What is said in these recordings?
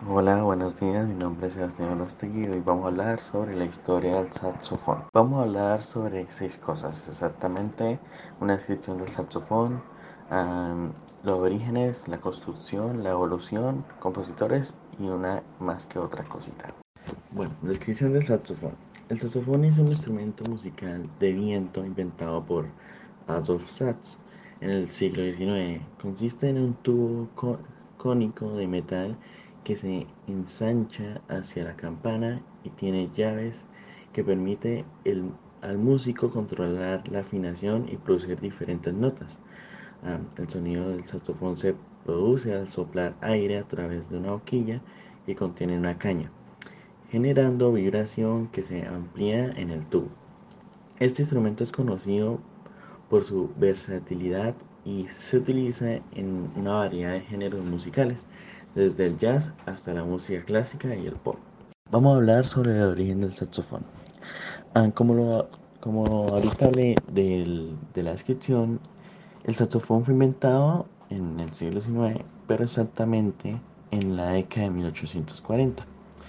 Hola, buenos días. Mi nombre es Sebastián Orostegui y hoy vamos a hablar sobre la historia del saxofón. Vamos a hablar sobre 6 cosas, exactamente: una descripción del saxofón, am, los orígenes, la construcción, la evolución, compositores y una más que otra cosita. Bueno, descripción del saxofón. El saxofón es un instrumento musical de viento inventado por Adolf Sax en el siglo XIX. Consiste en un tubo cónico de metal que se ensancha hacia la campana y tiene llaves que permite al músico controlar la afinación y producir diferentes notas. El sonido del saxofón se produce al soplar aire a través de una boquilla que contiene una caña, generando vibración que se amplía en el tubo. Este instrumento es conocido por su versatilidad y se utiliza en una variedad de géneros musicales, desde el jazz hasta la música clásica y el pop. Vamos a hablar sobre el origen del saxofón. Ah, como, lo, como ahorita hablé de la descripción, el saxofón fue inventado en el siglo XIX, pero exactamente en la década de 1840,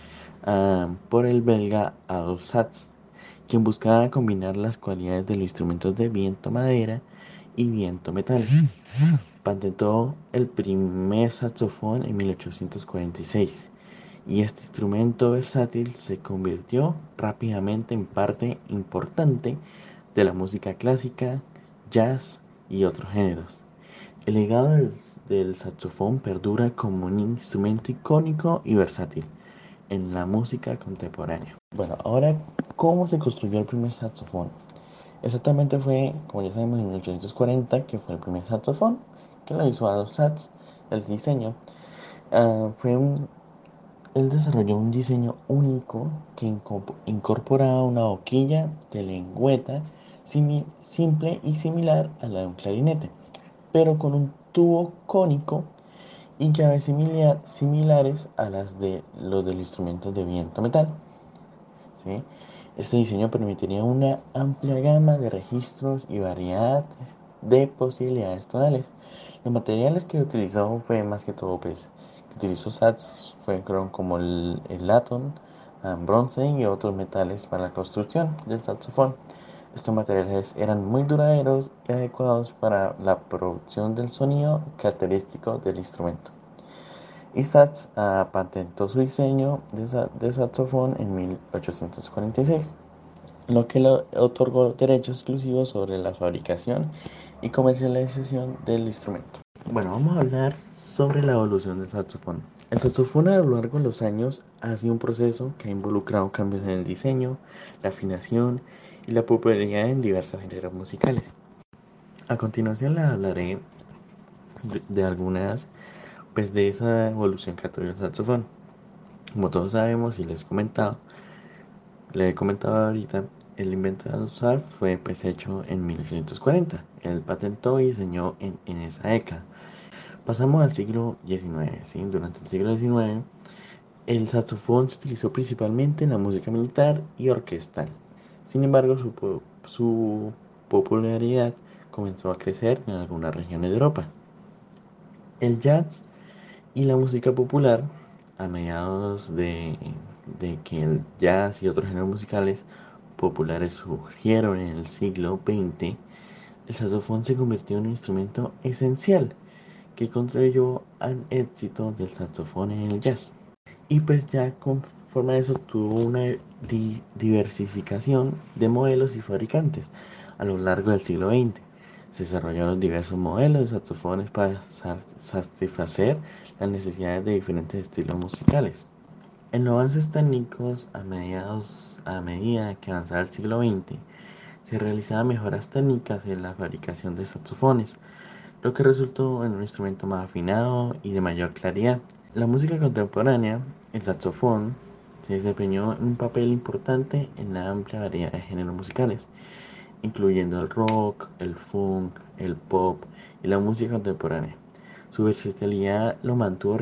por el belga Adolf Sax, quien buscaba combinar las cualidades de los instrumentos de viento madera y viento metal. Patentó el primer saxofón en 1846 y este instrumento versátil se convirtió rápidamente en parte importante de la música clásica, jazz y otros géneros. El legado del saxofón perdura como un instrumento icónico y versátil en la música contemporánea. Bueno, ahora, ¿cómo se construyó el primer saxofón? Exactamente fue, como ya sabemos, en 1840, que fue el primer saxofón, que lo hizo Adolf Sax, el diseño. Ah, fue un, Él desarrolló un diseño único que incorporaba una boquilla de lengüeta simple y similar a la de un clarinete, pero con un tubo cónico y llaves similares a las de los del instrumento de viento metal, ¿sí? Este diseño permitiría una amplia gama de registros y variedad de posibilidades tonales. Los materiales que utilizó fue más que todo, pues, que utilizó Sats fueron como el latón, bronce y otros metales para la construcción del saxofón. Estos materiales eran muy duraderos y adecuados para la producción del sonido característico del instrumento. Isaacs patentó su diseño de saxofón en 1846, lo que le otorgó derechos exclusivos sobre la fabricación y comercialización del instrumento. Bueno, vamos a hablar sobre la evolución del saxofón. El saxofón a lo largo de los años ha sido un proceso que ha involucrado cambios en el diseño, la afinación y la popularidad en diversos géneros musicales. A continuación les hablaré de algunas, pues, de esa evolución que ha tenido el saxofón. Como todos sabemos y le he comentado ahorita, el invento de usar fue, pues, hecho en 1840. Él patentó y diseñó en esa década. Pasamos al siglo XIX, ¿sí? Durante el siglo XIX, el saxofón se utilizó principalmente en la música militar y orquestal. Sin embargo, su popularidad comenzó a crecer en algunas regiones de Europa. El jazz y la música popular, a mediados de que el jazz y otros géneros musicales populares surgieron en el siglo XX, el saxofón se convirtió en un instrumento esencial que contribuyó al éxito del saxofón en el jazz. Y pues ya conforme a eso tuvo una diversificación de modelos y fabricantes a lo largo del siglo XX. Se desarrollaron diversos modelos de saxofones para satisfacer las necesidades de diferentes estilos musicales. En los avances técnicos, a medida que avanzaba el siglo XX, se realizaban mejoras técnicas en la fabricación de saxofones, lo que resultó en un instrumento más afinado y de mayor claridad. En la música contemporánea, el saxofón se desempeñó un papel importante en la amplia variedad de géneros musicales, incluyendo el rock, el funk, el pop y la música contemporánea. Su versatilidad lo mantuvo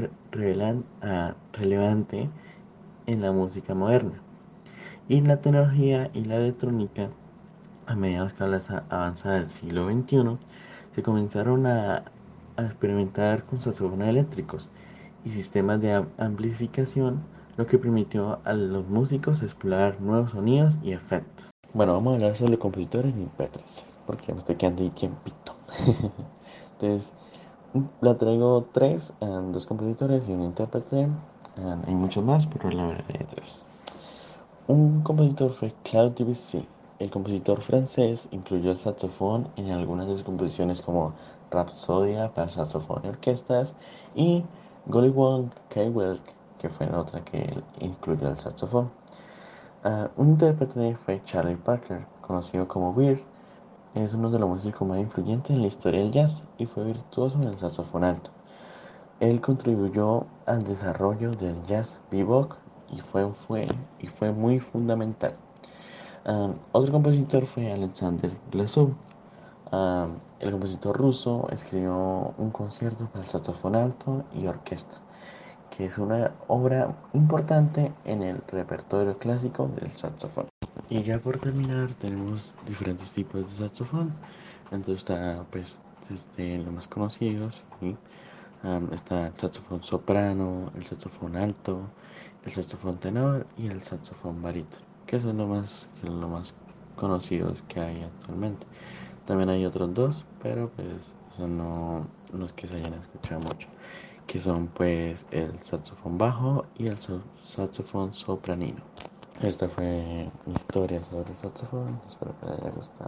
relevante en la música moderna. Y la tecnología y la electrónica, a medida que avanzada del siglo XXI, se comenzaron a experimentar con saxofones eléctricos y sistemas de amplificación, lo que permitió a los músicos explorar nuevos sonidos y efectos. Bueno, vamos a hablar sobre compositores y intérpretes, porque me estoy quedando ahí tiempito. Entonces, la traigo tres, dos compositores y un intérprete. Hay muchos más, pero la verdad hay tres. Un compositor fue Claude Debussy. El compositor francés incluyó el saxofón en algunas de sus composiciones como Rapsodia para saxofón y orquestas y Gollywog Kaiwelk, que fue otra que incluyó el saxofón. Un intérprete fue Charlie Parker, conocido como Weird. Es uno de los músicos más influyentes en la historia del jazz y fue virtuoso en el saxofón alto. Él contribuyó al desarrollo del jazz bebop y fue muy fundamental. Otro compositor fue Alexander Glazov. El compositor ruso escribió un concierto para el saxofón alto y orquesta, que es una obra importante en el repertorio clásico del saxofón. Y ya por terminar, tenemos diferentes tipos de saxofón. Entonces está, pues, desde los más conocidos, ¿sí? Está el saxofón soprano, el saxofón alto, el saxofón tenor y el saxofón barítono, que son los más conocidos que hay actualmente. También hay otros dos, pero pues son no es que se hayan escuchado mucho, que son pues el saxofón bajo y el saxofón sopranino. Esta fue mi historia sobre el saxofón, espero que les haya gustado.